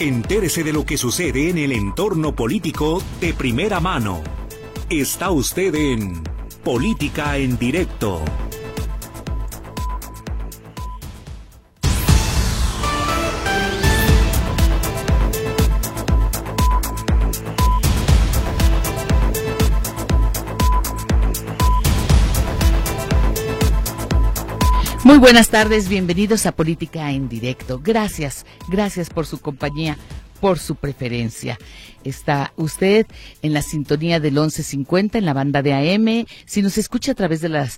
Entérese de lo que sucede en el entorno político de primera mano. Está usted en Política en Directo. Muy buenas tardes, bienvenidos a Política en Directo. Gracias por su compañía, por su preferencia. Está usted en la sintonía del 1150 en la banda de AM, si nos escucha a través de las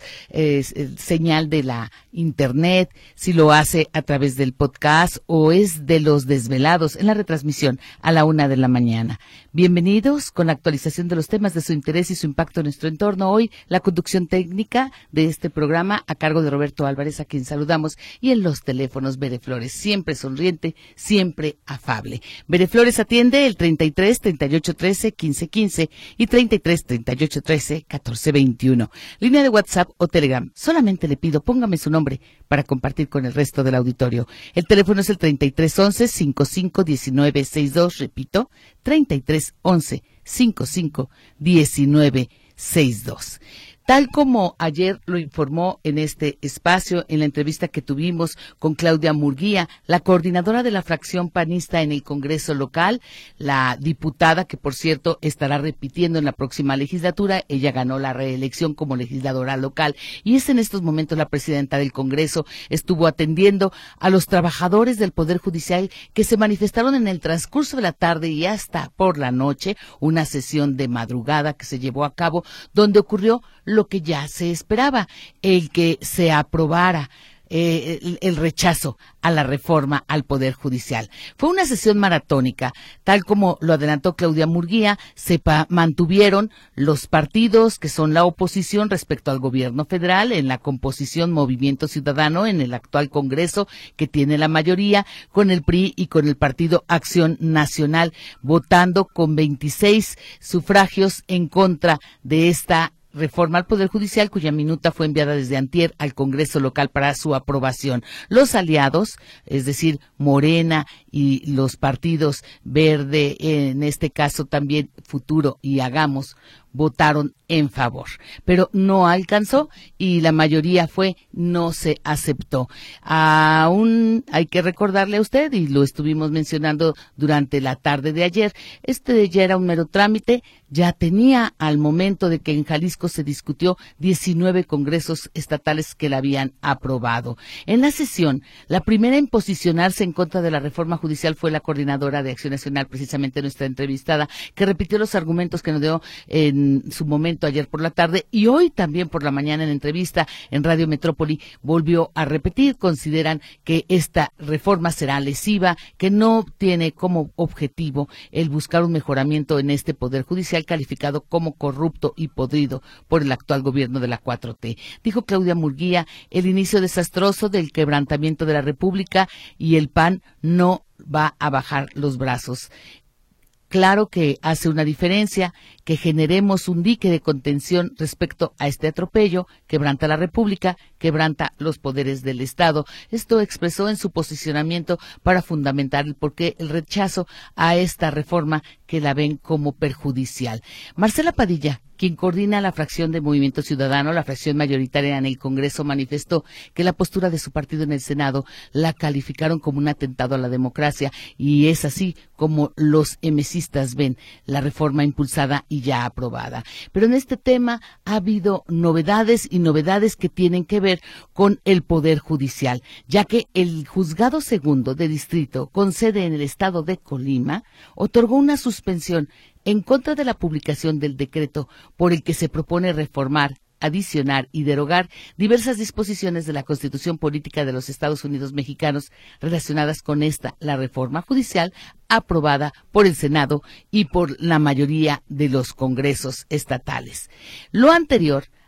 señal de la internet, si lo hace a través del podcast o es de los desvelados en la retransmisión a la 1 de la mañana. Bienvenidos con la actualización de los temas de su interés y su impacto en nuestro entorno. Hoy la conducción técnica de este programa a cargo de Roberto Álvarez, a quien saludamos, y en los teléfonos Bere Flores, siempre sonriente, siempre afable. Bere Flores atiende el 33 38 13 15 15 y 33 38 13 14 21. Línea de WhatsApp o Telegram. Solamente le pido, póngame su nombre para compartir con el resto del auditorio. El teléfono es el 33 11 55 19 62. Repito, 33 11 55 19 62. Tal como ayer lo informó en este espacio, en la entrevista que tuvimos con Claudia Murguía, la coordinadora de la fracción panista en el Congreso local, la diputada que, por cierto, estará repitiendo en la próxima legislatura. Ella ganó la reelección como legisladora local y es en estos momentos la presidenta del Congreso. Estuvo atendiendo a los trabajadores del Poder Judicial que se manifestaron en el transcurso de la tarde y hasta por la noche, una sesión de madrugada que se llevó a cabo, donde ocurrió lo que ya se esperaba, el que se aprobara el rechazo a la reforma al Poder Judicial. Fue una sesión maratónica, tal como lo adelantó Claudia Murguía. Se mantuvieron los partidos que son la oposición respecto al gobierno federal en la composición Movimiento Ciudadano en el actual Congreso, que tiene la mayoría, con el PRI y con el Partido Acción Nacional, votando con 26 sufragios en contra de esta reforma al Poder Judicial, cuya minuta fue enviada desde antier al Congreso local para su aprobación. Los aliados, es decir, Morena y los partidos Verde, en este caso también Futuro y Hagamos, votaron en favor, pero no alcanzó y la mayoría no se aceptó. Aún hay que recordarle a usted, y lo estuvimos mencionando durante la tarde de ayer, ya era un mero trámite. Ya tenía, al momento de que en Jalisco se discutió, 19 congresos estatales que la habían aprobado. En la sesión, la primera en posicionarse en contra de la reforma judicial fue la coordinadora de Acción Nacional, precisamente nuestra entrevistada, que repitió los argumentos que nos dio en su momento ayer por la tarde y hoy también por la mañana en entrevista en Radio Metrópoli volvió a repetir. Consideran que esta reforma será lesiva, que no tiene como objetivo el buscar un mejoramiento en este Poder Judicial calificado como corrupto y podrido por el actual gobierno de la 4T. Dijo Claudia Murguía, el inicio desastroso del quebrantamiento de la República y el PAN no va a bajar los brazos. Claro que hace una diferencia que generemos un dique de contención respecto a este atropello, quebranta la República, quebranta los poderes del Estado. Esto expresó en su posicionamiento para fundamentar el porqué el rechazo a esta reforma que la ven como perjudicial. Marcela Padilla, quien coordina la fracción de Movimiento Ciudadano, la fracción mayoritaria en el Congreso, manifestó que la postura de su partido en el Senado la calificaron como un atentado a la democracia y es así como los emesistas ven la reforma impulsada y ya aprobada. Pero en este tema ha habido novedades y novedades que tienen que ver con el Poder Judicial, ya que el Juzgado Segundo de Distrito, con sede en el estado de Colima, otorgó una suspensión en contra de la publicación del decreto por el que se propone reformar, adicionar y derogar diversas disposiciones de la Constitución Política de los Estados Unidos Mexicanos relacionadas con la reforma judicial aprobada por el Senado y por la mayoría de los congresos estatales. Lo anterior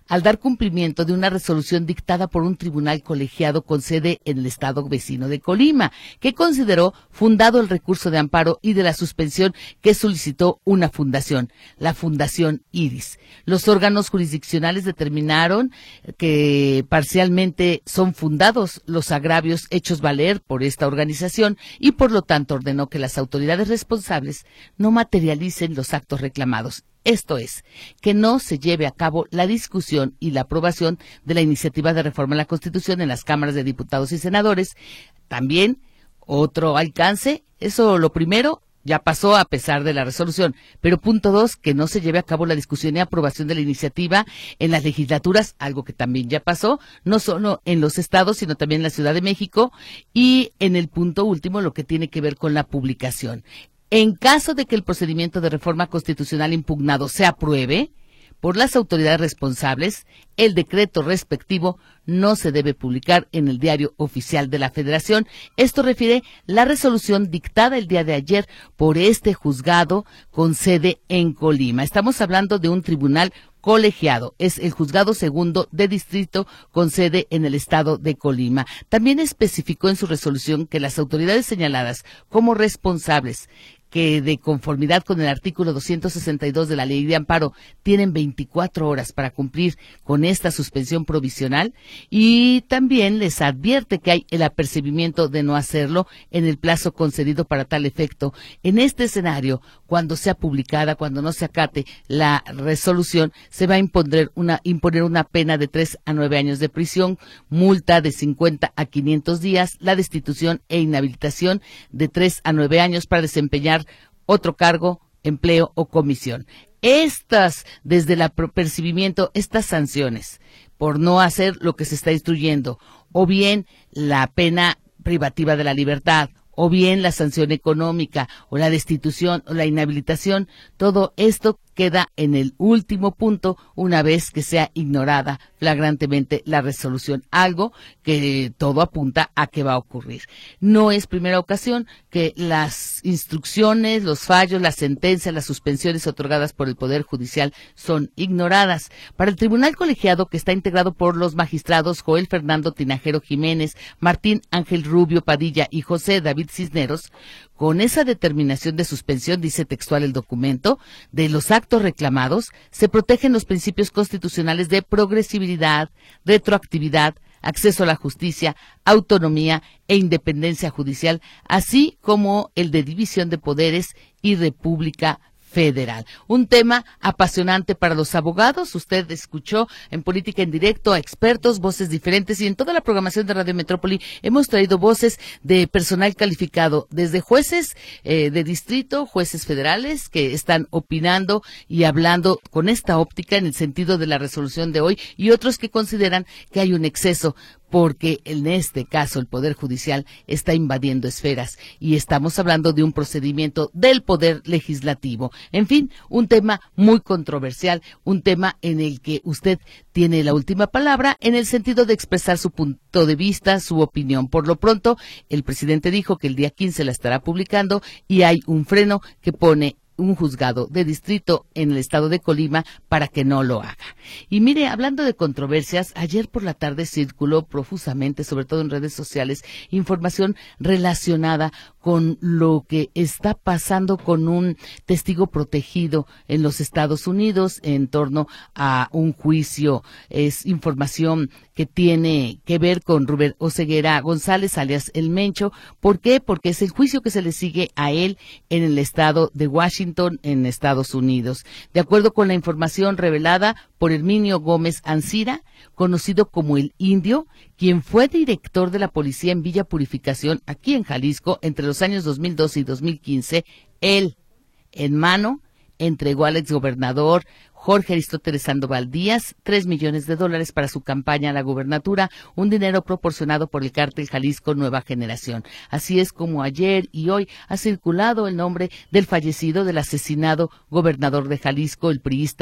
al dar cumplimiento de una resolución dictada por un tribunal colegiado con sede en el estado vecino de Colima, que consideró fundado el recurso de amparo y de la suspensión que solicitó una fundación, la Fundación Iris. Los órganos jurisdiccionales determinaron que parcialmente son fundados los agravios hechos valer por esta organización y por lo tanto ordenó que las autoridades responsables no materialicen los actos reclamados. Esto es, que no se lleve a cabo la discusión y la aprobación de la iniciativa de reforma a la Constitución en las cámaras de diputados y senadores. También, otro alcance, eso lo primero, ya pasó a pesar de la resolución. Pero punto 2, que no se lleve a cabo la discusión y aprobación de la iniciativa en las legislaturas, algo que también ya pasó, no solo en los estados, sino también en la Ciudad de México. Y en el punto último, lo que tiene que ver con la publicación. En caso de que el procedimiento de reforma constitucional impugnado se apruebe por las autoridades responsables, el decreto respectivo no se debe publicar en el Diario Oficial de la Federación. Esto refiere la resolución dictada el día de ayer por este juzgado con sede en Colima. Estamos hablando de un tribunal colegiado, es el Juzgado Segundo de Distrito con sede en el estado de Colima. También especificó en su resolución que las autoridades señaladas como responsables que de conformidad con el artículo 262 de la Ley de Amparo tienen 24 horas para cumplir con esta suspensión provisional y también les advierte que hay el apercibimiento de no hacerlo en el plazo concedido para tal efecto. En este escenario, cuando sea publicada, cuando no se acate la resolución, se va a imponer una pena de 3 a 9 años de prisión, multa de 50 a 500 días, la destitución e inhabilitación de 3 a 9 años para desempeñar otro cargo, empleo o comisión. Desde el apercibimiento, estas sanciones por no hacer lo que se está instruyendo, o bien la pena privativa de la libertad, o bien la sanción económica, o la destitución, o la inhabilitación, todo esto queda en el último punto una vez que sea ignorada flagrantemente la resolución, algo que todo apunta a que va a ocurrir. No es primera ocasión que las instrucciones, los fallos, las sentencias, las suspensiones otorgadas por el Poder Judicial son ignoradas. Para el Tribunal Colegiado, que está integrado por los magistrados Joel Fernando Tinajero Jiménez, Martín Ángel Rubio Padilla y José David Cisneros, con esa determinación de suspensión, dice textual el documento, de los actos reclamados, se protegen los principios constitucionales de progresividad, retroactividad, acceso a la justicia, autonomía e independencia judicial, así como el de división de poderes y república federal. Un tema apasionante para los abogados. Usted escuchó en Política en Directo a expertos, voces diferentes, y en toda la programación de Radio Metrópoli hemos traído voces de personal calificado, desde jueces de distrito, jueces federales que están opinando y hablando con esta óptica en el sentido de la resolución de hoy, y otros que consideran que hay un exceso porque en este caso el Poder Judicial está invadiendo esferas y estamos hablando de un procedimiento del Poder Legislativo. En fin, un tema muy controversial, un tema en el que usted tiene la última palabra en el sentido de expresar su punto de vista, su opinión. Por lo pronto, el presidente dijo que el día 15 la estará publicando y hay un freno que pone un juzgado de distrito en el estado de Colima para que no lo haga. Y mire, hablando de controversias, ayer por la tarde circuló profusamente, sobre todo en redes sociales, información relacionada con lo que está pasando con un testigo protegido en los Estados Unidos en torno a un juicio. Es información que tiene que ver con Rubén Oseguera González, alias El Mencho. ¿Por qué? Porque es el juicio que se le sigue a él en el estado de Washington, en Estados Unidos. De acuerdo con la información revelada por Herminio Gómez Ancira, conocido como el Indio, quien fue director de la policía en Villa Purificación, aquí en Jalisco, entre los años 2012 y 2015, él, en mano, entregó al exgobernador Jorge Aristóteles Sandoval Díaz $3 millones para su campaña a la gubernatura, un dinero proporcionado por el cártel Jalisco Nueva Generación. Así es como ayer y hoy ha circulado el nombre del fallecido, del asesinado gobernador de Jalisco, el priista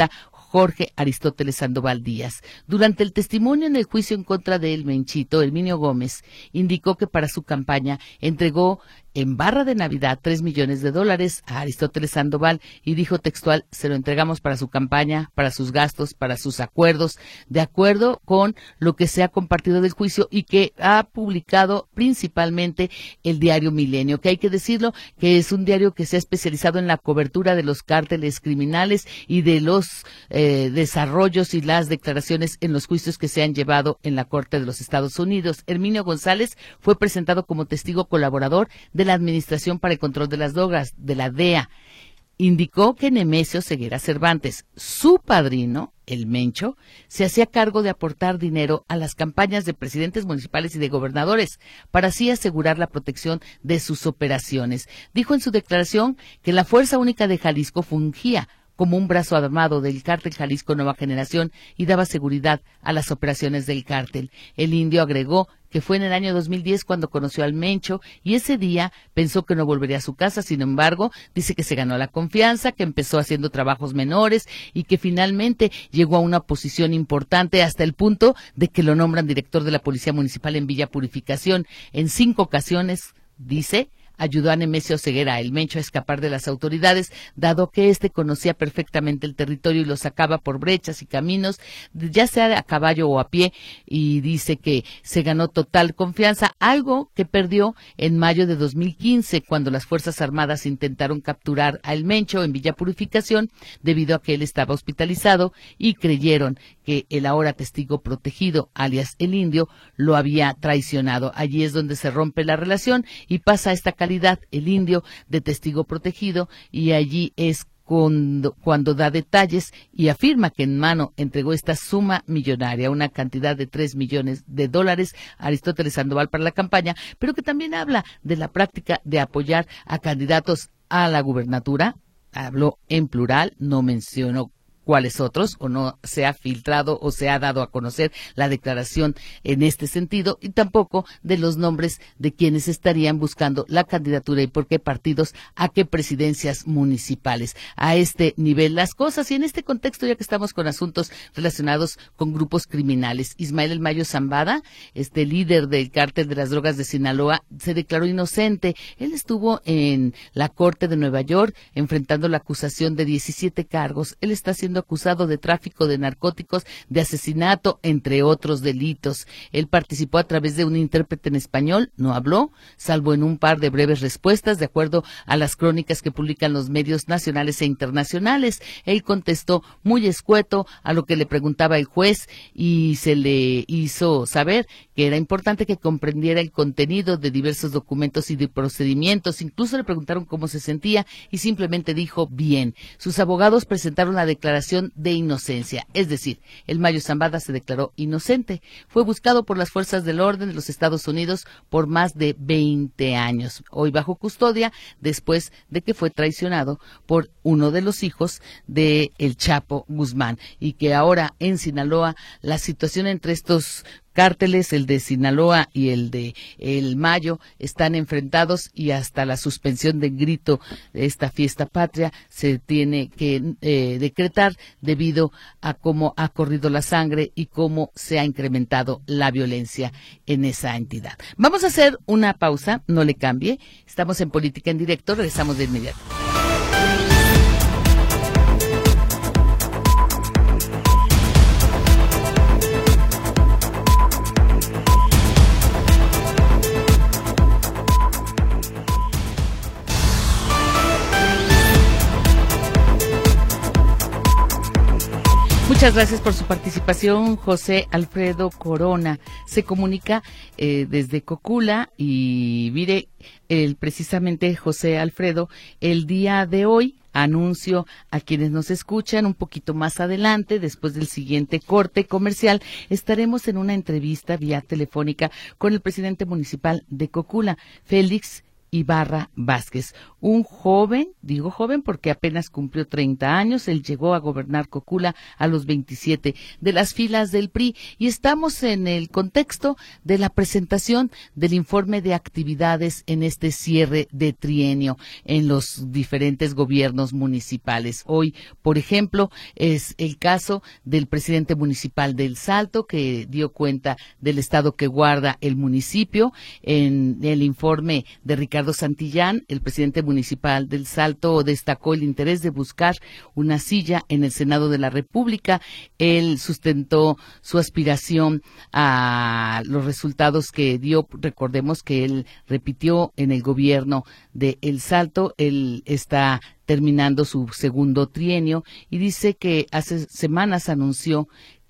Jorge Aristóteles Sandoval Díaz. Durante el testimonio en el juicio en contra de El Menchito, Herminio Gómez indicó que para su campaña entregó en barra de Navidad $3 millones a Aristóteles Sandoval y dijo textual: se lo entregamos para su campaña, para sus gastos, para sus acuerdos, de acuerdo con lo que se ha compartido del juicio y que ha publicado principalmente el diario Milenio, que hay que decirlo, que es un diario que se ha especializado en la cobertura de los cárteles criminales y de los desarrollos y las declaraciones en los juicios que se han llevado en la Corte de los Estados Unidos. Herminio González fue presentado como testigo colaborador de la Administración para el Control de las Drogas, de la DEA. Indicó que Nemesio Ceguera Cervantes, su padrino, el Mencho, se hacía cargo de aportar dinero a las campañas de presidentes municipales y de gobernadores, para así asegurar la protección de sus operaciones. Dijo en su declaración que la Fuerza Única de Jalisco fungía como un brazo armado del cártel Jalisco Nueva Generación y daba seguridad a las operaciones del cártel. El indio agregó que fue en el año 2010 cuando conoció al Mencho y ese día pensó que no volvería a su casa. Sin embargo, dice que se ganó la confianza, que empezó haciendo trabajos menores y que finalmente llegó a una posición importante hasta el punto de que lo nombran director de la Policía Municipal en Villa Purificación. En 5 ocasiones, dice, ayudó a Nemesio Ceguera, el Mencho, a escapar de las autoridades, dado que éste conocía perfectamente el territorio y lo sacaba por brechas y caminos, ya sea a caballo o a pie, y dice que se ganó total confianza, algo que perdió en mayo de 2015, cuando las Fuerzas Armadas intentaron capturar a el Mencho en Villa Purificación, debido a que él estaba hospitalizado, y creyeron que el ahora testigo protegido, alias el Indio, lo había traicionado. Allí es donde se rompe la relación y pasa esta calidad, el Indio, de testigo protegido, y allí es cuando da detalles y afirma que en mano entregó esta suma millonaria, una cantidad de $3 millones a Aristóteles Sandoval para la campaña, pero que también habla de la práctica de apoyar a candidatos a la gubernatura. Habló en plural, no mencionó cuáles otros, o no se ha filtrado o se ha dado a conocer la declaración en este sentido, y tampoco de los nombres de quienes estarían buscando la candidatura y por qué partidos, a qué presidencias municipales. A este nivel las cosas, y en este contexto, ya que estamos con asuntos relacionados con grupos criminales, Ismael El Mayo Zambada, líder del cártel de las drogas de Sinaloa, se declaró inocente. Él estuvo en la Corte de Nueva York enfrentando la acusación de 17 cargos. Él está siendo acusado de tráfico de narcóticos, de asesinato, entre otros delitos. Él participó a través de un intérprete en español, no habló, salvo en un par de breves respuestas, de acuerdo a las crónicas que publican los medios nacionales e internacionales. Él contestó muy escueto a lo que le preguntaba el juez y se le hizo saber que era importante que comprendiera el contenido de diversos documentos y de procedimientos. Incluso le preguntaron cómo se sentía y simplemente dijo bien. Sus abogados presentaron la declaración de inocencia, es decir, El Mayo Zambada se declaró inocente. Fue buscado por las fuerzas del orden de los Estados Unidos por más de 20 años. Hoy bajo custodia, después de que fue traicionado por uno de los hijos de El Chapo Guzmán, y que ahora en Sinaloa la situación entre estos cárteles, el de Sinaloa y el de El Mayo, están enfrentados, y hasta la suspensión del grito de esta fiesta patria se tiene que decretar debido a cómo ha corrido la sangre y cómo se ha incrementado la violencia en esa entidad. Vamos a hacer una pausa, no le cambie, estamos en Política en Directo, regresamos de inmediato. Muchas gracias por su participación, José Alfredo Corona. Se comunica desde Cocula y mire, precisamente José Alfredo, el día de hoy anuncio a quienes nos escuchan un poquito más adelante, después del siguiente corte comercial, estaremos en una entrevista vía telefónica con el presidente municipal de Cocula, Félix Ibarra Vázquez, un joven, digo joven porque apenas cumplió 30 años, él llegó a gobernar Cocula a los 27 de las filas del PRI y estamos en el contexto de la presentación del informe de actividades en este cierre de trienio en los diferentes gobiernos municipales. Hoy, por ejemplo, es el caso del presidente municipal del Salto, que dio cuenta del estado que guarda el municipio. En el informe de Ricardo Santillán, el presidente municipal del Salto destacó el interés de buscar una silla en el Senado de la República. Él sustentó su aspiración a los resultados que dio. Recordemos que él repitió en el gobierno de El Salto. Él está terminando su segundo trienio y dice que hace semanas anunció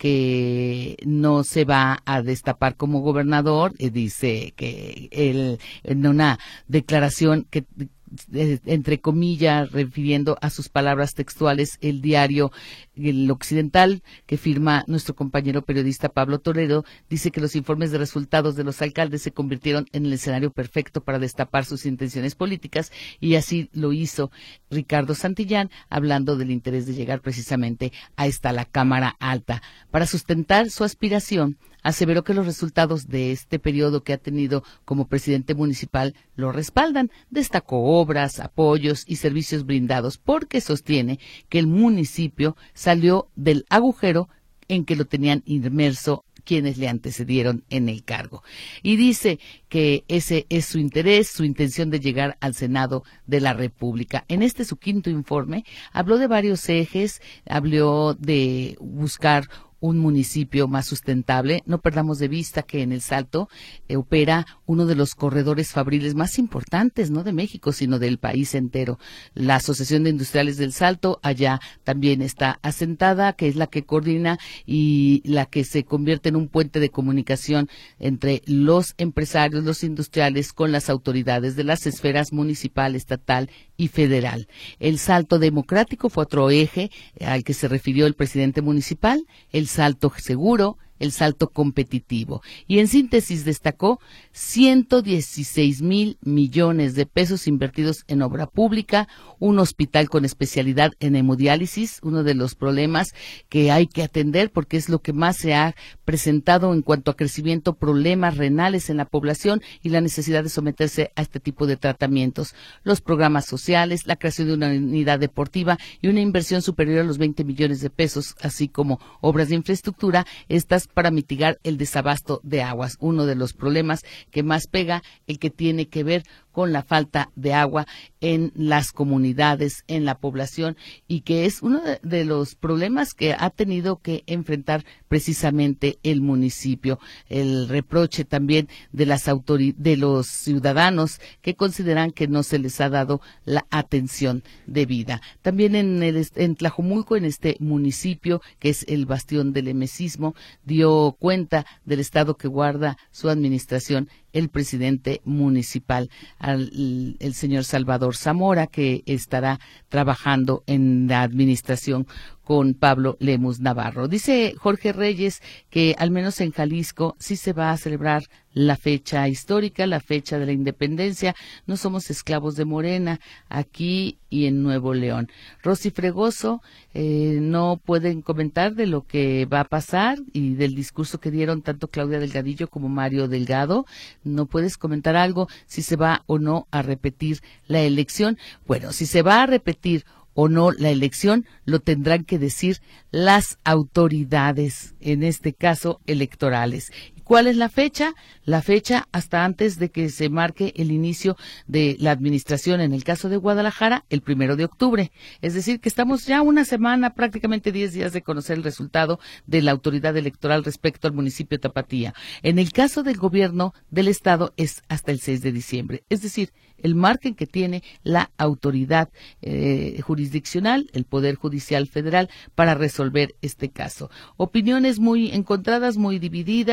que no se va a destapar como gobernador. Dice que él, en una declaración que entre comillas, refiriendo a sus palabras textuales, el diario El Occidental, que firma nuestro compañero periodista Pablo Toledo, dice que los informes de resultados de los alcaldes se convirtieron en el escenario perfecto para destapar sus intenciones políticas, y así lo hizo Ricardo Santillán, hablando del interés de llegar precisamente a la Cámara Alta. Para sustentar su aspiración, aseveró que los resultados de este periodo que ha tenido como presidente municipal lo respaldan. Destacó obras, apoyos y servicios brindados, porque sostiene que el municipio salió del agujero en que lo tenían inmerso quienes le antecedieron en el cargo. Y dice que ese es su interés, su intención de llegar al Senado de la República. En su quinto informe, habló de varios ejes, habló de buscar un municipio más sustentable. No perdamos de vista que en El Salto opera uno de los corredores fabriles más importantes, no de México, sino del país entero. La Asociación de Industriales del Salto allá también está asentada, que es la que coordina y la que se convierte en un puente de comunicación entre los empresarios, los industriales, con las autoridades de las esferas municipal, estatal y federal. El salto democrático fue otro eje al que se refirió el presidente municipal, el salto seguro, el salto competitivo. Y en síntesis destacó 116,000 millones de pesos invertidos en obra pública, un hospital con especialidad en hemodiálisis, uno de los problemas que hay que atender porque es lo que más se ha presentado en cuanto a crecimiento, problemas renales en la población y la necesidad de someterse a este tipo de tratamientos. Los programas sociales, la creación de una unidad deportiva y una inversión superior a los 20 millones de pesos, así como obras de infraestructura, estas para mitigar el desabasto de aguas. Uno de los problemas que más pega, el que tiene que ver con la falta de agua en las comunidades, en la población, y que es uno de los problemas que ha tenido que enfrentar precisamente el municipio. El reproche también de de los ciudadanos que consideran que no se les ha dado la atención debida. También en Tlajomulco, en este municipio que es el bastión del emesismo, dio cuenta del estado que guarda su administración el presidente municipal, el señor Salvador Zamora, que estará trabajando en la administración con Pablo Lemus Navarro. Dice Jorge Reyes que al menos en Jalisco sí se va a celebrar la fecha histórica, la fecha de la independencia. No somos esclavos de Morena aquí y en Nuevo León. Rosy Fregoso, no pueden comentar de lo que va a pasar y del discurso que dieron tanto Claudia Delgadillo como Mario Delgado. ¿No puedes comentar algo si se va o no a repetir la elección? Bueno, si se va a repetir o no la elección, lo tendrán que decir las autoridades, en este caso electorales. ¿Cuál es la fecha? La fecha hasta antes de que se marque el inicio de la administración, en el caso de Guadalajara, el 1 de octubre. Es decir, que estamos ya una semana, prácticamente 10 días de conocer el resultado de la autoridad electoral respecto al municipio de Tapatía. En el caso del gobierno del estado es hasta el 6 de diciembre. Es decir, el margen que tiene la autoridad jurisdiccional, el Poder Judicial Federal, para resolver este caso. Opiniones muy encontradas, muy divididas,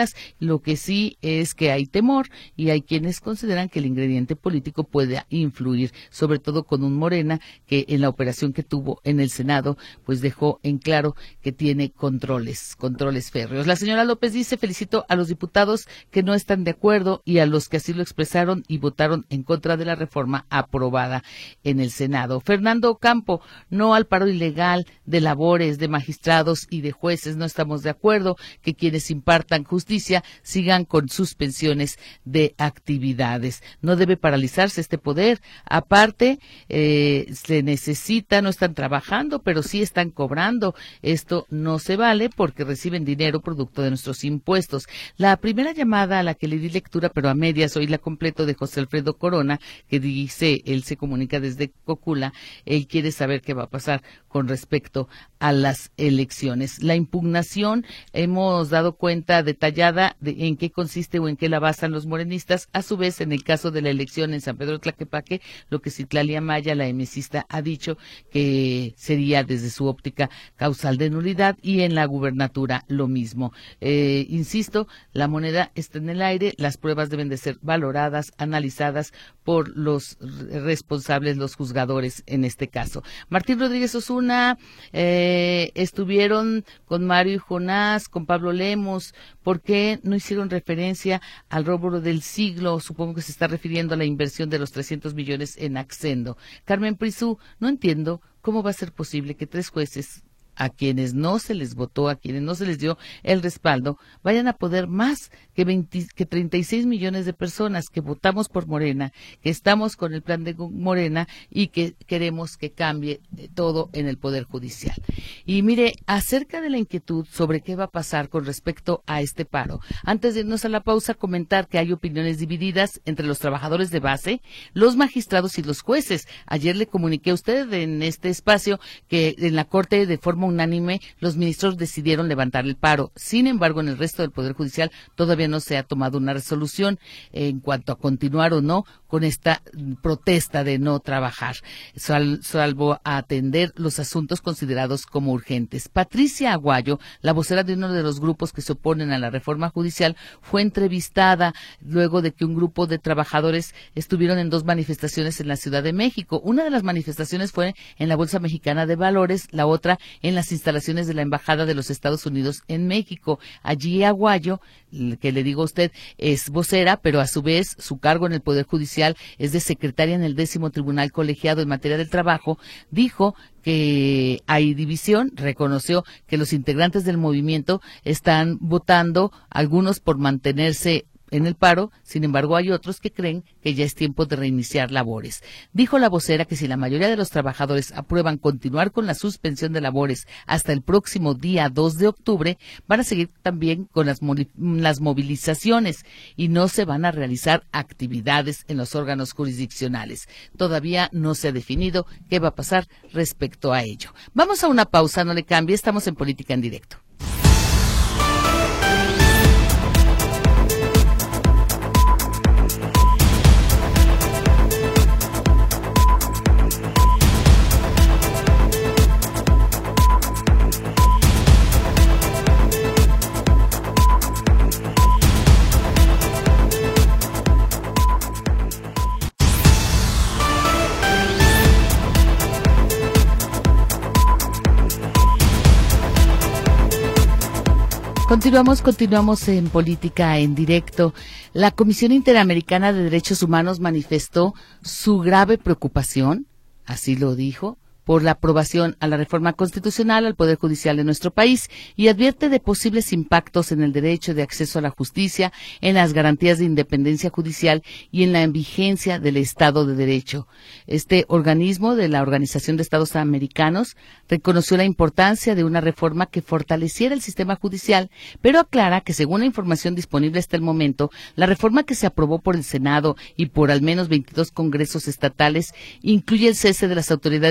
Lo que sí es que hay temor y hay quienes consideran que el ingrediente político puede influir, sobre todo con un Morena que en la operación que tuvo en el Senado, pues dejó en claro que tiene controles férreos. La señora López dice: felicito a los diputados que no están de acuerdo y a los que así lo expresaron y votaron en contra de la reforma aprobada en el Senado. Fernando Ocampo: no al paro ilegal de labores de magistrados y de jueces, no estamos de acuerdo que quienes impartan justicia sigan con suspensiones de actividades. No debe paralizarse este poder. Aparte, se necesita, no están trabajando, pero sí están cobrando. Esto no se vale porque reciben dinero producto de nuestros impuestos. La primera llamada a la que le di lectura, pero a medias, oí la completo, de José Alfredo Corona, que dice, él se comunica desde Cocula, él quiere saber qué va a pasar con respecto a las elecciones. La impugnación, hemos dado cuenta detallada de en qué consiste o en qué la basan los morenistas. A su vez, en el caso de la elección en San Pedro Tlaquepaque, lo que Citlali Amaya, la emesista, ha dicho que sería desde su óptica causal de nulidad, y en la gubernatura lo mismo. Insisto, la moneda está en el aire, las pruebas deben de ser valoradas, analizadas por los responsables, los juzgadores en este caso. Martín Rodríguez Osuna: estuvieron con Mario y Jonás, con Pablo Lemos, ¿por qué no hicieron referencia al robo del siglo? Supongo que se está refiriendo a la inversión de los 300 millones en Accendo. Carmen Prisú: no entiendo cómo va a ser posible que 3 jueces a quienes no se les votó, a quienes no se les dio el respaldo, vayan a poder más que 36 millones de personas que votamos por Morena, que estamos con el plan de Morena y que queremos que cambie todo en el Poder Judicial. Y mire, acerca de la inquietud sobre qué va a pasar con respecto a este paro, antes de irnos a la pausa, comentar que hay opiniones divididas entre los trabajadores de base, los magistrados y los jueces. Ayer le comuniqué a usted en este espacio que en la Corte, de forma unánime, los ministros decidieron levantar el paro. Sin embargo, en el resto del Poder Judicial todavía no se ha tomado una resolución en cuanto a continuar o no con esta protesta de no trabajar, salvo a atender los asuntos considerados como urgentes. Patricia Aguayo, la vocera de uno de los grupos que se oponen a la reforma judicial, fue entrevistada luego de que un grupo de trabajadores estuvieron en 2 manifestaciones en la Ciudad de México. Una de las manifestaciones fue en la Bolsa Mexicana de Valores, la otra en las instalaciones de la Embajada de los Estados Unidos en México. Allí Aguayo, que le digo a usted, es vocera, pero a su vez su cargo en el Poder Judicial es de secretaria en el 10º Tribunal Colegiado en materia del trabajo, dijo que hay división, reconoció que los integrantes del movimiento están votando, algunos por mantenerse en el paro, sin embargo hay otros que creen que ya es tiempo de reiniciar labores. Dijo la vocera que si la mayoría de los trabajadores aprueban continuar con la suspensión de labores hasta el próximo día 2 de octubre, van a seguir también con las movilizaciones y no se van a realizar actividades en los órganos jurisdiccionales. Todavía no se ha definido qué va a pasar respecto a ello. Vamos a una pausa, no le cambie, estamos en Política en Directo. Continuamos en Política en Directo. La Comisión Interamericana de Derechos Humanos manifestó su grave preocupación, así lo dijo, por la aprobación a la reforma constitucional al Poder Judicial de nuestro país y advierte de posibles impactos en el derecho de acceso a la justicia, en las garantías de independencia judicial y en la vigencia del Estado de Derecho. Este organismo de la Organización de Estados Americanos reconoció la importancia de una reforma que fortaleciera el sistema judicial, pero aclara que según la información disponible hasta el momento, la reforma que se aprobó por el Senado y por al menos 22 congresos estatales incluye el cese de las autoridades judiciales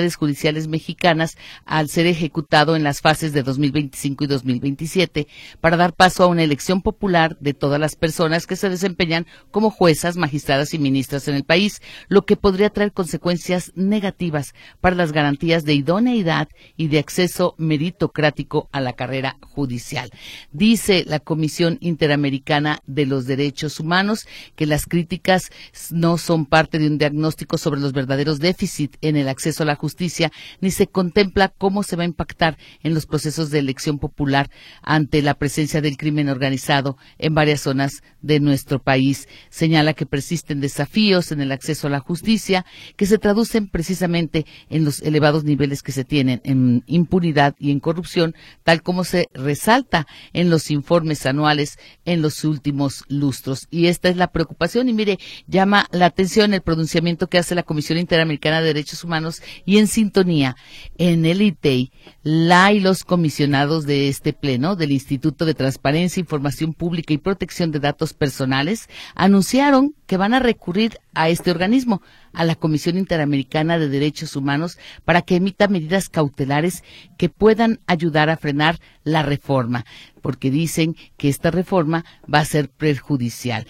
judiciales mexicanas al ser ejecutado en las fases de 2025 y 2027 para dar paso a una elección popular de todas las personas que se desempeñan como juezas, magistradas y ministras en el país, lo que podría traer consecuencias negativas para las garantías de idoneidad y de acceso meritocrático a la carrera judicial. Dice la Comisión Interamericana de los Derechos Humanos que las críticas no son parte de un diagnóstico sobre los verdaderos déficits en el acceso a la justicia, ni se contempla cómo se va a impactar en los procesos de elección popular ante la presencia del crimen organizado en varias zonas de nuestro país. Señala que persisten desafíos en el acceso a la justicia que se traducen precisamente en los elevados niveles que se tienen en impunidad y en corrupción, tal como se resalta en los informes anuales en los últimos lustros. Y esta es la preocupación, y mire, llama la atención el pronunciamiento que hace la Comisión Interamericana de Derechos Humanos, y en sintonía en el ITEI, la y los comisionados de este pleno del Instituto de Transparencia, Información Pública y Protección de Datos Personales anunciaron que van a recurrir a este organismo, a la Comisión Interamericana de Derechos Humanos, para que emita medidas cautelares que puedan ayudar a frenar la reforma, porque dicen que esta reforma va a ser perjudicial.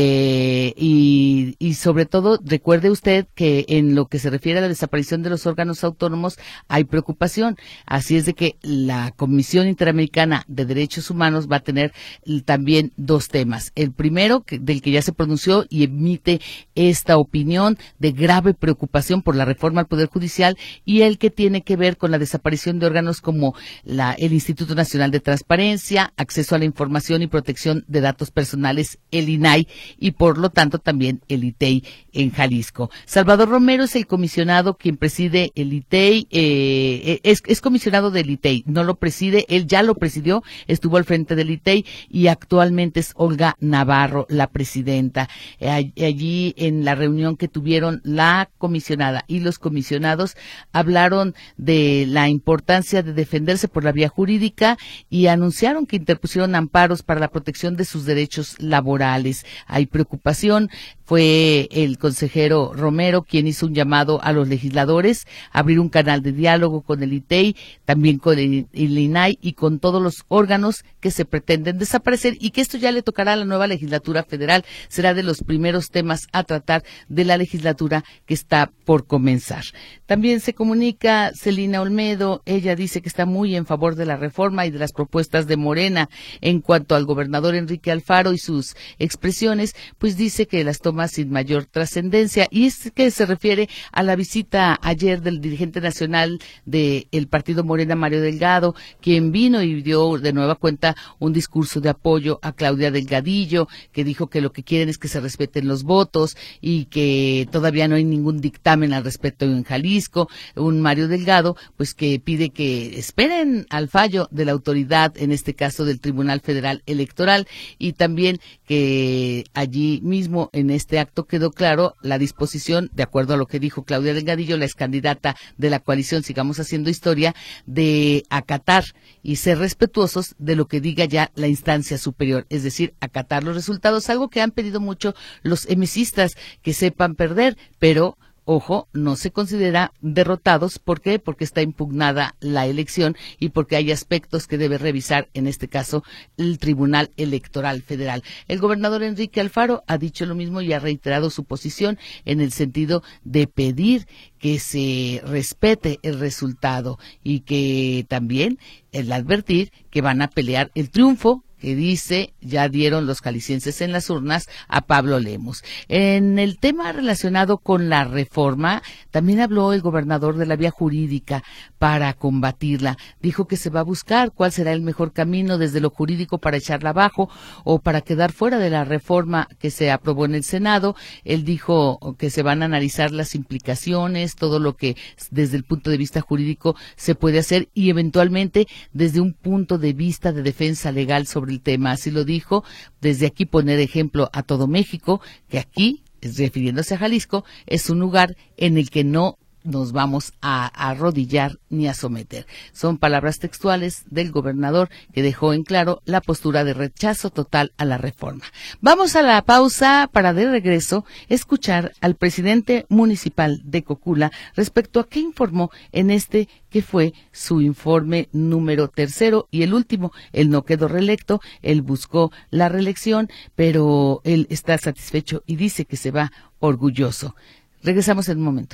Y sobre todo, recuerde usted que en lo que se refiere a la desaparición de los órganos autónomos hay preocupación. Así es de que la Comisión Interamericana de Derechos Humanos va a tener también dos temas. El primero, del que ya se pronunció y emite esta opinión de grave preocupación por la reforma al Poder Judicial, y el que tiene que ver con la desaparición de órganos como el Instituto Nacional de Transparencia, Acceso a la Información y Protección de Datos Personales, el INAI, y por lo tanto también el ITEI en Jalisco. Salvador Romero es el comisionado quien preside el ITEI, es comisionado del ITEI, no lo preside, él ya lo presidió, estuvo al frente del ITEI, y actualmente es Olga Navarro la presidenta. Allí en la reunión que tuvieron la comisionada y los comisionados hablaron de la importancia de defenderse por la vía jurídica y anunciaron que interpusieron amparos para la protección de sus derechos laborales. Hay preocupación. Fue el consejero Romero quien hizo un llamado a los legisladores a abrir un canal de diálogo con el ITEI, también con el INAI y con todos los órganos que se pretenden desaparecer, y que esto ya le tocará a la nueva legislatura federal. Será de los primeros temas a tratar de la legislatura que está por comenzar. También se comunica Celina Olmedo. Ella dice que está muy en favor de la reforma y de las propuestas de Morena. En cuanto al gobernador Enrique Alfaro y sus expresiones, pues dice que las toma sin mayor trascendencia, y es que se refiere a la visita ayer del dirigente nacional del partido Morena, Mario Delgado, quien vino y dio de nueva cuenta un discurso de apoyo a Claudia Delgadillo, que dijo que lo que quieren es que se respeten los votos y que todavía no hay ningún dictamen al respecto en Jalisco. Un Mario Delgado, pues, que pide que esperen al fallo de la autoridad, en este caso del Tribunal Federal Electoral, y también que allí mismo en este acto quedó claro la disposición, de acuerdo a lo que dijo Claudia Delgadillo, la excandidata de la coalición Sigamos Haciendo Historia, de acatar y ser respetuosos de lo que diga ya la instancia superior, es decir, acatar los resultados, algo que han pedido mucho los emesistas, que sepan perder, pero ojo, no se considera derrotados. ¿Por qué? Porque está impugnada la elección y porque hay aspectos que debe revisar, en este caso, el Tribunal Electoral Federal. El gobernador Enrique Alfaro ha dicho lo mismo y ha reiterado su posición en el sentido de pedir que se respete el resultado, y que también el advertir que van a pelear el triunfo que dice ya dieron los jaliscienses en las urnas a Pablo Lemos. En el tema relacionado con la reforma, también habló el gobernador de la vía jurídica para combatirla. Dijo que se va a buscar cuál será el mejor camino desde lo jurídico para echarla abajo o para quedar fuera de la reforma que se aprobó en el Senado. Él dijo que se van a analizar las implicaciones, todo lo que desde el punto de vista jurídico se puede hacer, y eventualmente desde un punto de vista de defensa legal sobre el tema. Así lo dijo. Desde aquí poner ejemplo a todo México, que aquí, refiriéndose a Jalisco, es un lugar en el que no nos vamos a arrodillar ni a someter. Son palabras textuales del gobernador que dejó en claro la postura de rechazo total a la reforma. Vamos a la pausa para de regreso escuchar al presidente municipal de Cocula respecto a qué informó en este que fue su informe número 3 y el último. Él no quedó reelecto, él buscó la reelección, pero él está satisfecho y dice que se va orgulloso. Regresamos en un momento.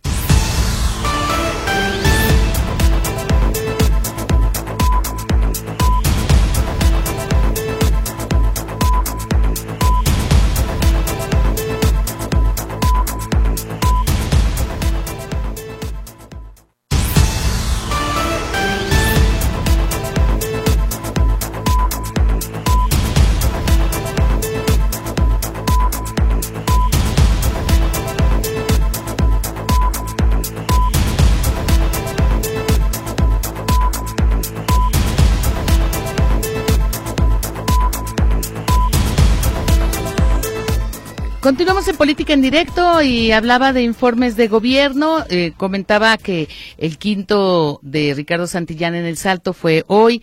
Continuamos en Política en Directo y hablaba de informes de gobierno, comentaba que el quinto de Ricardo Santillán en El Salto fue hoy,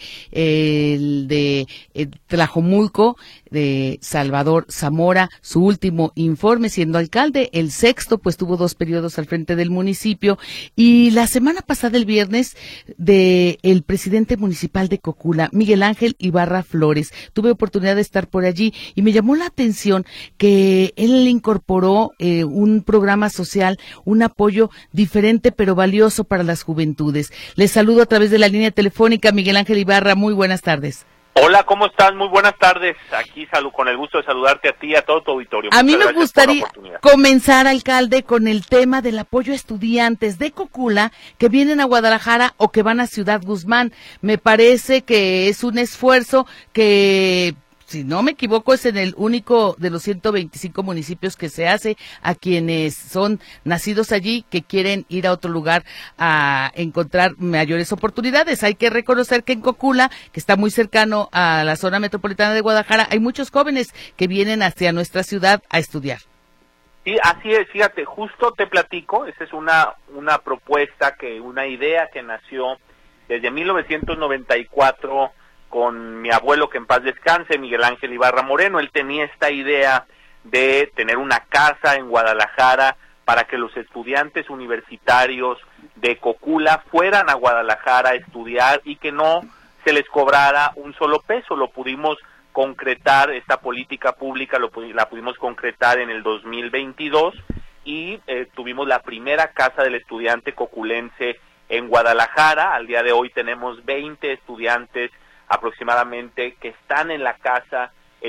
el de Tlajomulco de Salvador Zamora, su último informe siendo alcalde, el sexto pues tuvo 2 periodos al frente del municipio, y la semana pasada el viernes de el presidente municipal de Cocula, Miguel Ángel Ibarra Flores, tuve oportunidad de estar por allí y me llamó la atención que él incorporó un programa social, un apoyo diferente pero valioso para las juventudes. Les saludo a través de la línea telefónica, Miguel Ángel Ibarra, muy buenas tardes. Hola, ¿cómo estás? Muy buenas tardes. Aquí con el gusto de saludarte a ti y a todo tu auditorio. A mí me gustaría comenzar, alcalde, con el tema del apoyo a estudiantes de Cocula que vienen a Guadalajara o que van a Ciudad Guzmán. Me parece que es un esfuerzo que, si no me equivoco, es en el único de los 125 municipios que se hace a quienes son nacidos allí, que quieren ir a otro lugar a encontrar mayores oportunidades. Hay que reconocer que en Cocula, que está muy cercano a la zona metropolitana de Guadalajara, hay muchos jóvenes que vienen hacia nuestra ciudad a estudiar. Sí, así es, fíjate, justo te platico, esa es una propuesta, una idea que nació desde 1994 con mi abuelo, que en paz descanse, Miguel Ángel Ibarra Moreno. Él tenía esta idea de tener una casa en Guadalajara para que los estudiantes universitarios de Cocula fueran a Guadalajara a estudiar y que no se les cobrara un solo peso. Lo pudimos concretar, esta política pública la pudimos concretar en el 2022 y tuvimos la primera casa del estudiante coculense en Guadalajara. Al día de hoy tenemos 20 estudiantes aproximadamente que están en la casa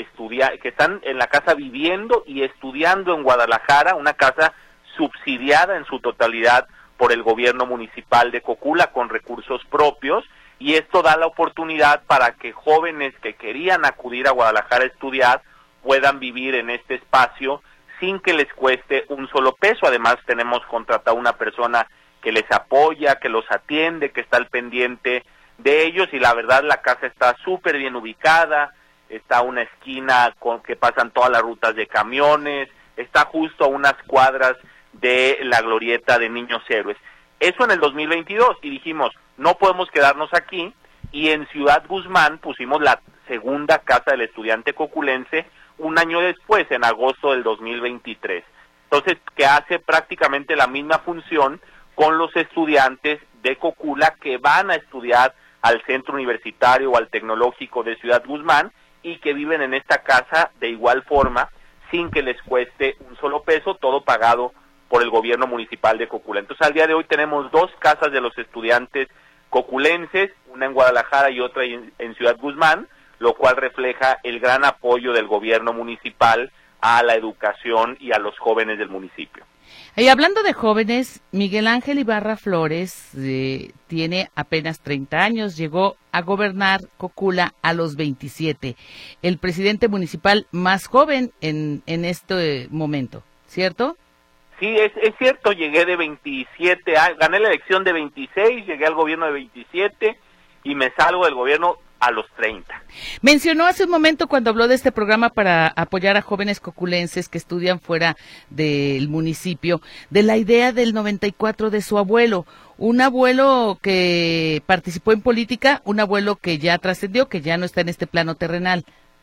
viviendo y estudiando en Guadalajara, una casa subsidiada en su totalidad por el gobierno municipal de Cocula con recursos propios, y esto da la oportunidad para que jóvenes que querían acudir a Guadalajara a estudiar puedan vivir en este espacio sin que les cueste un solo peso. Además tenemos contratado una persona que les apoya, que los atiende, que está al pendiente de ellos, y la verdad la casa está súper bien ubicada, está a una esquina con que pasan todas las rutas de camiones, está justo a unas cuadras de la glorieta de Niños Héroes. Eso en el 2022, y dijimos, no podemos quedarnos aquí, y en Ciudad Guzmán pusimos la segunda casa del estudiante coculense un año después, en agosto del 2023. Entonces, que hace prácticamente la misma función con los estudiantes de Cocula que van a estudiar al centro universitario o al tecnológico de Ciudad Guzmán y que viven en esta casa de igual forma, sin que les cueste un solo peso, todo pagado por el gobierno municipal de Cocula. Entonces, al día de hoy tenemos 2 casas de los estudiantes coculenses, una en Guadalajara y otra en Ciudad Guzmán, lo cual refleja el gran apoyo del gobierno municipal a la educación y a los jóvenes del municipio. Y hablando de jóvenes, Miguel Ángel Ibarra Flores tiene apenas 30 años, llegó a gobernar Cocula a los 27, el presidente municipal más joven en este momento, ¿cierto? Sí, es cierto, llegué de 27 años, gané la elección de 26, llegué al gobierno de 27 y me salgo del gobierno a los 30. Mencionó hace un momento cuando habló de este programa para apoyar a jóvenes coculenses que estudian fuera del municipio, de la idea del 94 de su abuelo, un abuelo que participó en política, un abuelo que ya trascendió, que ya no está en este plano terrenal.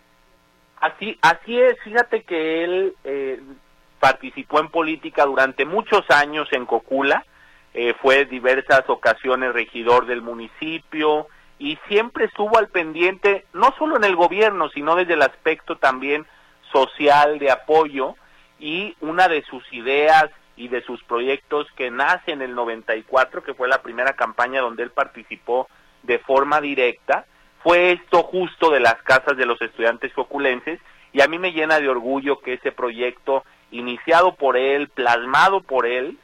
Así es, fíjate que él participó en política durante muchos años en Cocula, fue diversas ocasiones regidor del municipio y siempre estuvo al pendiente, no solo en el gobierno, sino desde el aspecto también social de apoyo, y una de sus ideas y de sus proyectos que nace en el 94, que fue la primera campaña donde él participó de forma directa, fue esto justo de las casas de los estudiantes coculenses, y a mí me llena de orgullo que ese proyecto, iniciado por él, plasmado por él,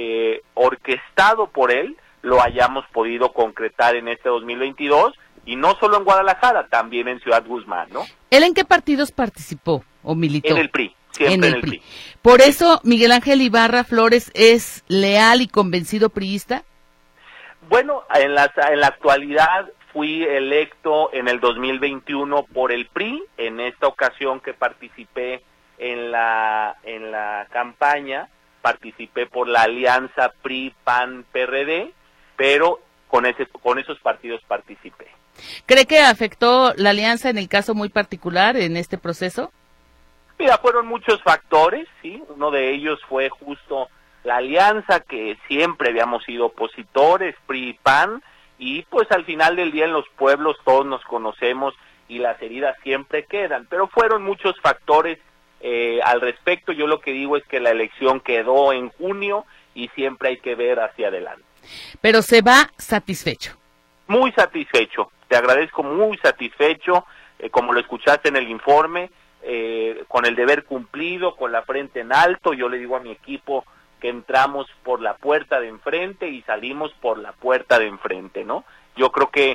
orquestado por él, lo hayamos podido concretar en este 2022, y no solo en Guadalajara, también en Ciudad Guzmán, ¿no? ¿Él en qué partidos participó o militó? En el PRI, siempre en el PRI. ¿Por eso Miguel Ángel Ibarra Flores es leal y convencido priista? Bueno, en la actualidad fui electo en el 2021 por el PRI, en esta ocasión que participé en la campaña, participé por la alianza PRI-PAN-PRD, pero con esos partidos participé. ¿Cree que afectó la alianza en el caso muy particular en este proceso? Mira, fueron muchos factores, ¿sí? Uno de ellos fue justo la alianza, que siempre habíamos sido opositores, PRI y PAN, y pues al final del día en los pueblos todos nos conocemos y las heridas siempre quedan, pero fueron muchos factores al respecto. Yo lo que digo es que la elección quedó en junio y siempre hay que ver hacia adelante. Pero se va satisfecho. Muy satisfecho, te agradezco, muy satisfecho, como lo escuchaste en el informe, con el deber cumplido, con la frente en alto. Yo le digo a mi equipo que entramos por la puerta de enfrente y salimos por la puerta de enfrente, ¿no? Yo creo que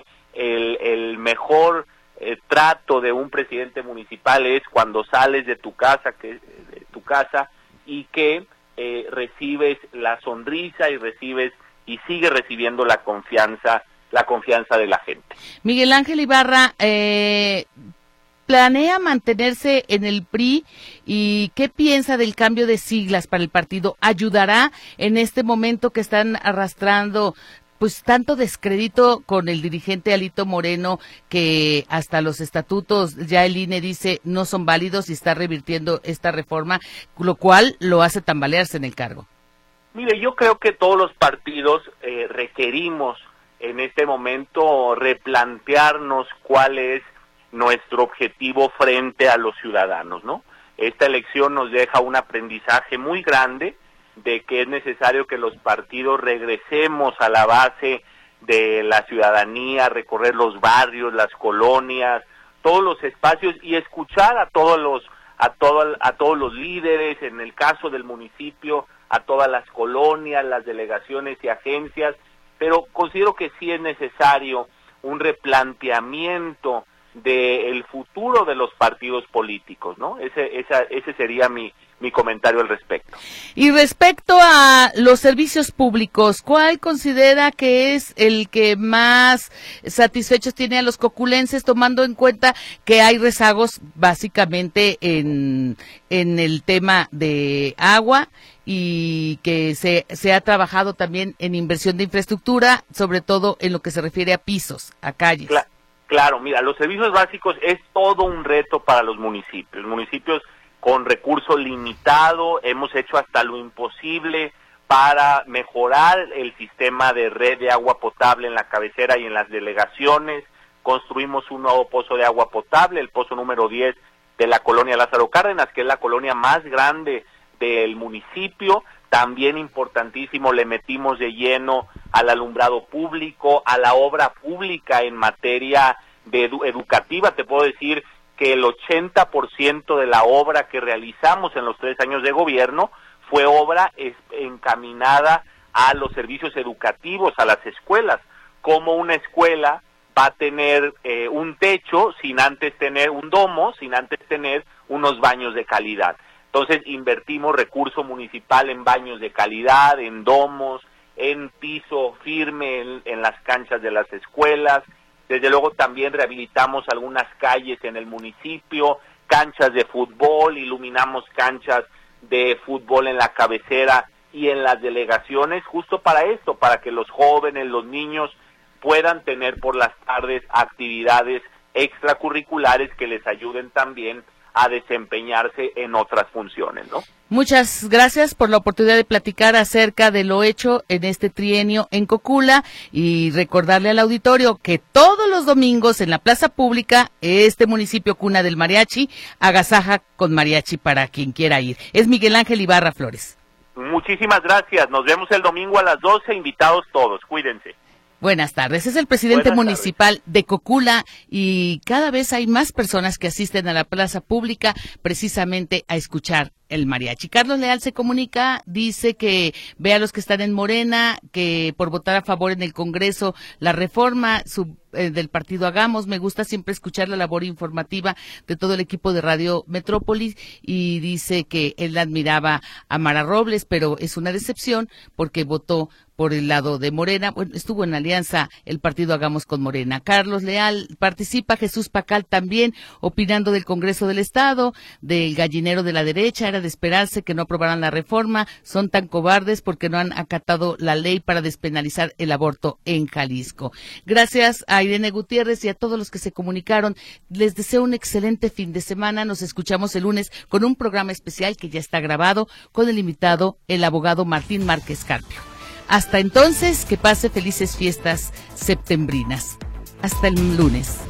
el mejor trato de un presidente municipal es cuando sales de tu casa, y que recibes la sonrisa y sigues recibiendo la confianza de la gente. Miguel Ángel Ibarra, ¿planea mantenerse en el PRI y qué piensa del cambio de siglas para el partido? ¿Ayudará en este momento que están arrastrando pues tanto descrédito con el dirigente Alito Moreno, que hasta los estatutos ya el INE dice no son válidos y está revirtiendo esta reforma, lo cual lo hace tambalearse en el cargo? Mire, yo creo que todos los partidos requerimos en este momento replantearnos cuál es nuestro objetivo frente a los ciudadanos, ¿no? Esta elección nos deja un aprendizaje muy grande de que es necesario que los partidos regresemos a la base de la ciudadanía, recorrer los barrios, las colonias, todos los espacios y escuchar a todos los líderes, en el caso del municipio, a todas las colonias, las delegaciones y agencias, pero considero que sí es necesario un replanteamiento del futuro de los partidos políticos, ¿no? Ese sería mi comentario al respecto. Y respecto a los servicios públicos, ¿cuál considera que es el que más satisfechos tiene a los coculenses, tomando en cuenta que hay rezagos básicamente en el tema de agua y que se ha trabajado también en inversión de infraestructura, sobre todo en lo que se refiere a pisos, a calles? Claro, mira, los servicios básicos es todo un reto para los municipios. Municipios con recurso limitado, hemos hecho hasta lo imposible para mejorar el sistema de red de agua potable en la cabecera y en las delegaciones. Construimos un nuevo pozo de agua potable, el pozo número 10 de la colonia Lázaro Cárdenas, que es la colonia más grande del municipio. También importantísimo, le metimos de lleno al alumbrado público, a la obra pública en materia de educativa. Te puedo decir que el 80% de la obra que realizamos en los 3 años de gobierno fue obra encaminada a los servicios educativos, a las escuelas. Como una escuela va a tener un techo sin antes tener un domo, sin antes tener unos baños de calidad. Entonces invertimos recurso municipal en baños de calidad, en domos, en piso firme en las canchas de las escuelas, Desde luego también rehabilitamos algunas calles en el municipio, canchas de fútbol, iluminamos canchas de fútbol en la cabecera y en las delegaciones, justo para esto, para que los jóvenes, los niños puedan tener por las tardes actividades extracurriculares que les ayuden también a desempeñarse en otras funciones, ¿no? Muchas gracias por la oportunidad de platicar acerca de lo hecho en este trienio en Cocula y recordarle al auditorio que todos los domingos en la plaza pública, este municipio cuna del mariachi, agasaja con mariachi para quien quiera ir. Es Miguel Ángel Ibarra Flores. Muchísimas gracias, nos vemos el domingo a las 12, invitados todos, cuídense. Buenas tardes, es el presidente municipal de Cocula y cada vez hay más personas que asisten a la plaza pública precisamente a escuchar el mariachi. Carlos Leal se comunica, dice que ve a los que están en Morena, que por votar a favor en el Congreso la reforma del partido Hagamos, me gusta siempre escuchar la labor informativa de todo el equipo de Radio Metrópolis y dice que él admiraba a Mara Robles, pero es una decepción porque votó por el lado de Morena, bueno, estuvo en alianza el partido Hagamos con Morena. Carlos Leal participa, Jesús Pacal también, opinando del Congreso del Estado, del gallinero de la derecha, era de esperarse que no aprobaran la reforma, son tan cobardes porque no han acatado la ley para despenalizar el aborto en Jalisco. Gracias a Irene Gutiérrez y a todos los que se comunicaron, les deseo un excelente fin de semana, nos escuchamos el lunes con un programa especial que ya está grabado con el invitado, el abogado Martín Márquez Carpio. Hasta entonces, que pase felices fiestas septembrinas. Hasta el lunes.